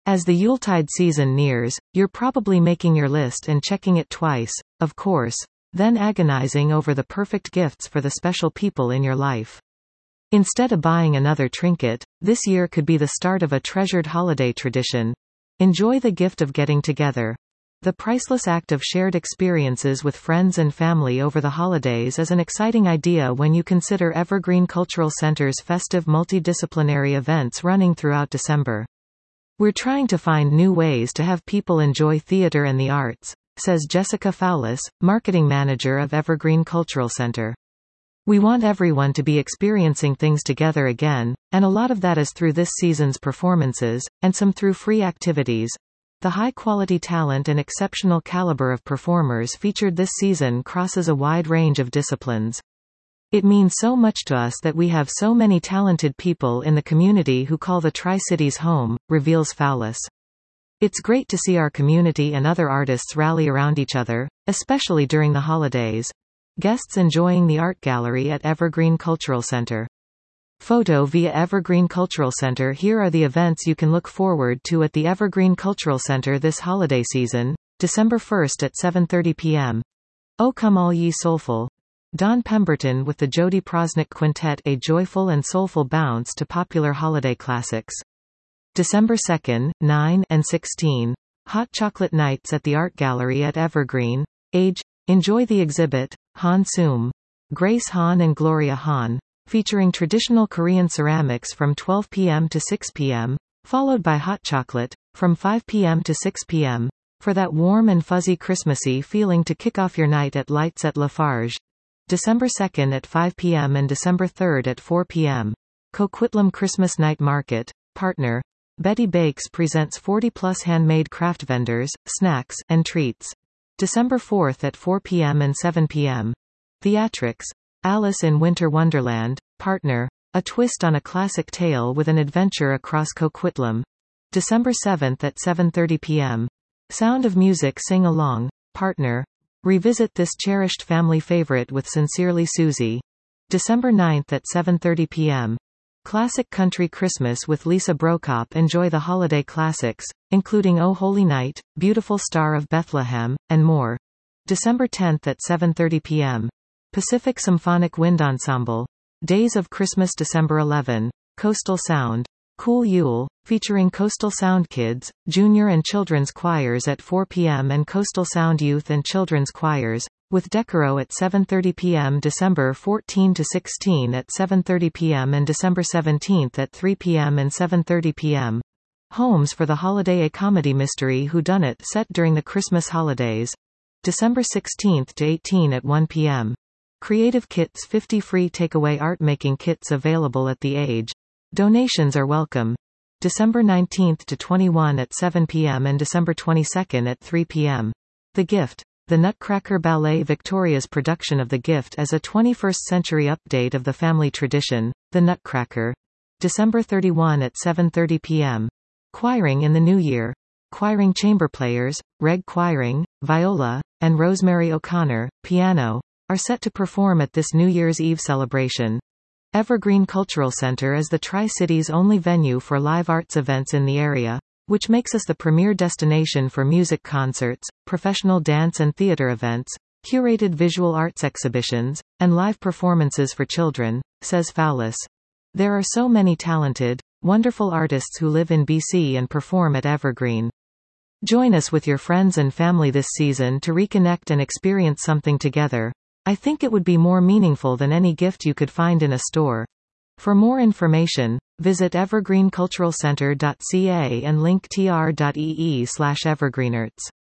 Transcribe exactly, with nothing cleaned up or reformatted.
As the Yuletide season nears, you're probably making your list and checking it twice, of course, then agonizing over the perfect gifts for the special people in your life. Instead of buying another trinket, this year could be the start of a treasured holiday tradition. Enjoy the gift of getting together. The priceless act of shared experiences with friends and family over the holidays is an exciting idea when you consider Evergreen Cultural Center's festive multidisciplinary events running throughout December. We're trying to find new ways to have people enjoy theater and the arts, says Jessica Fowlis, marketing manager of Evergreen Cultural Center. We want everyone to be experiencing things together again, and a lot of that is through this season's performances, and some through free activities. The high-quality talent and exceptional caliber of performers featured this season crosses a wide range of disciplines. It means so much to us that we have so many talented people in the community who call the Tri-Cities home, reveals Fowlis. It's great to see our community and other artists rally around each other, especially during the holidays. Guests enjoying the art gallery at Evergreen Cultural Center. Photo via Evergreen Cultural Center. Here are the events you can look forward to at the Evergreen Cultural Center this holiday season. December first at seven thirty p m Oh Come All Ye Soulful. Don Pemberton with the Jody Prosnick Quintet, a joyful and soulful bounce to popular holiday classics. December second, nine and sixteen. Hot Chocolate Nights at the Art Gallery at Evergreen. Age. Enjoy the exhibit, Han Sum. Grace Han and Gloria Han. Featuring traditional Korean ceramics from twelve p m to six p m, followed by Hot Chocolate, from five p m to six p m, for that warm and fuzzy Christmassy feeling to kick off your night at Lights at Lafarge. December second at five p m and December third at four p m Coquitlam Christmas Night Market. Partner. Betty Bakes presents forty plus handmade craft vendors, snacks, and treats. December fourth at four p m and seven p m Theatrics. Alice in Winter Wonderland. Partner. A twist on a classic tale with an adventure across Coquitlam. December seventh at seven thirty p m Sound of Music Sing Along. Partner. Revisit this cherished family favorite with Sincerely Susie. December ninth at seven thirty p m Classic Country Christmas with Lisa Brokop. Enjoy the holiday classics, including O Holy Night, Beautiful Star of Bethlehem, and more. December tenth at seven thirty p m Pacific Symphonic Wind Ensemble. Days of Christmas. December eleventh. Coastal Sound. Cool Yule, featuring Coastal Sound Kids, Junior and Children's Choirs at four p m and Coastal Sound Youth and Children's Choirs, with Decoro at seven thirty p m December fourteenth to sixteenth at seven thirty p m and December seventeenth at three p m and seven thirty p m Homes for the Holiday, a comedy mystery whodunit set during the Christmas holidays. December sixteenth to eighteenth at one p m Creative Kits. fifty free takeaway art making kits available at the Age. Donations are welcome. December nineteenth to twenty-first at seven p m and December twenty-second at three p m The Gift. The Nutcracker Ballet Victoria's production of The Gift is a twenty-first century update of the family tradition, The Nutcracker. December thirty-first at seven thirty p m Choiring in the New Year. Choiring chamber players, Reg Choiring, viola, and Rosemary O'Connor, piano, are set to perform at this New Year's Eve celebration. Evergreen Cultural Center is the Tri-Cities' only venue for live arts events in the area, which makes us the premier destination for music concerts, professional dance and theater events, curated visual arts exhibitions, and live performances for children, says Fowlis. There are so many talented, wonderful artists who live in B C and perform at Evergreen. Join us with your friends and family this season to reconnect and experience something together. I think it would be more meaningful than any gift you could find in a store. For more information, visit evergreen cultural center dot c a and link t r dot e e slash evergreenarts.